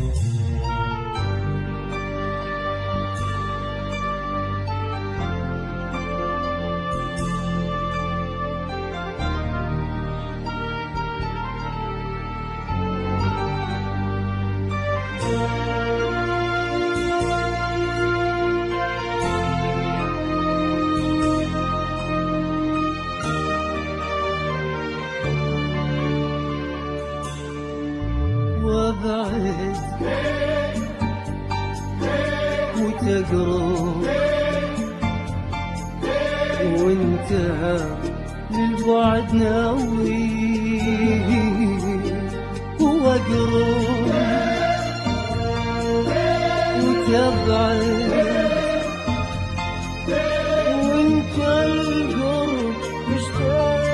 وابعد وتقرب وانت للبعد ناوي، واقرب وتبعد وانت القرب مشتاق،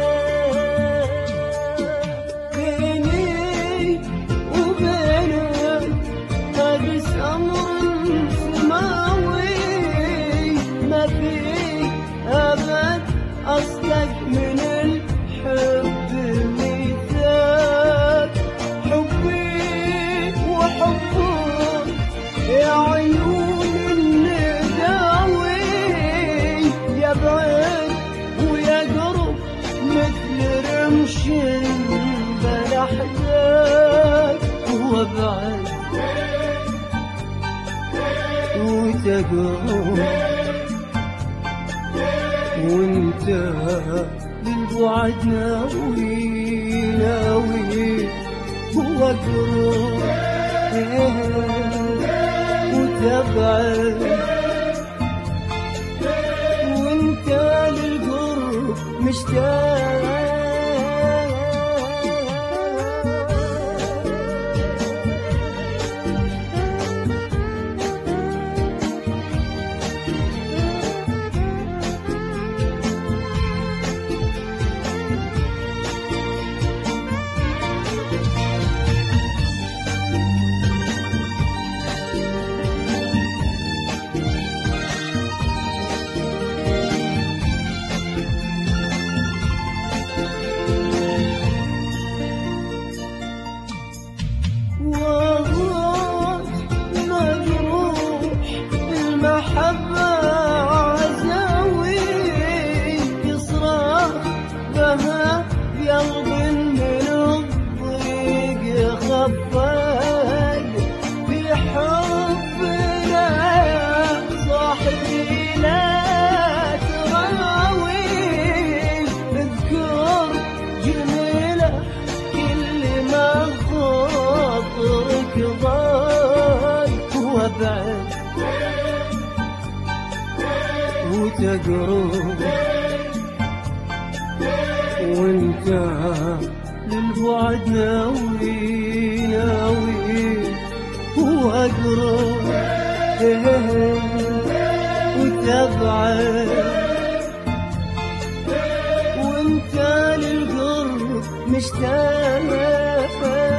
بيني وبينك هاجس أمر سماوي، ما في أبد أصدق من الحب مثال، حبي وحبك يا عيون النداوي، يبعد ويقرب مثل رمش بلحدك، وابعد وتقرب وانت للبعد ناوي ناوي، واقرب وتبعد وانت للقرب مشتاق. قلب من الضيق خفاق بحبنا صاحبي لا تراوي، اذكر جميله كل ما خاطرك ضاق، وابعد وتقرب وانت للبعد ناوي ناوي، واقرب وتبعد وانت للقرب مشتاق.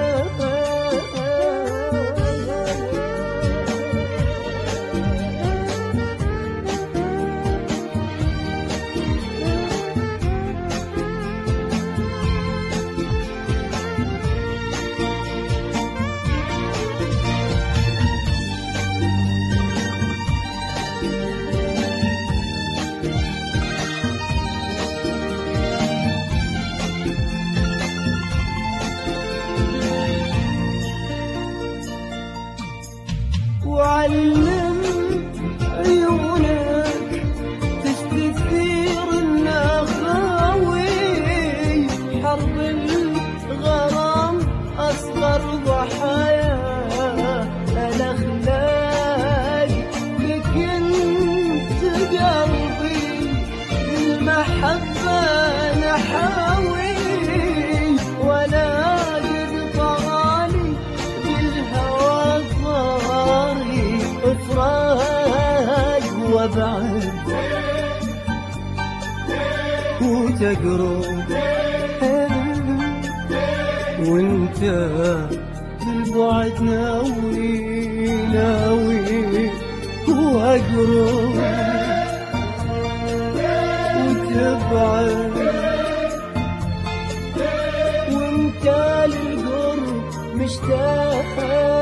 وعلم عيونك تستثير النخاوي، حرب الغرام أصغر ضحايا الأخلاق، لك انت قلبي المحبة نحاوي، ولا قد طغاني بالهوى ضاري افراق، وابعد وتقرب وانت بالبعد ناوي ناوي، واقرب وتبعد وانت للقرب مشتاق.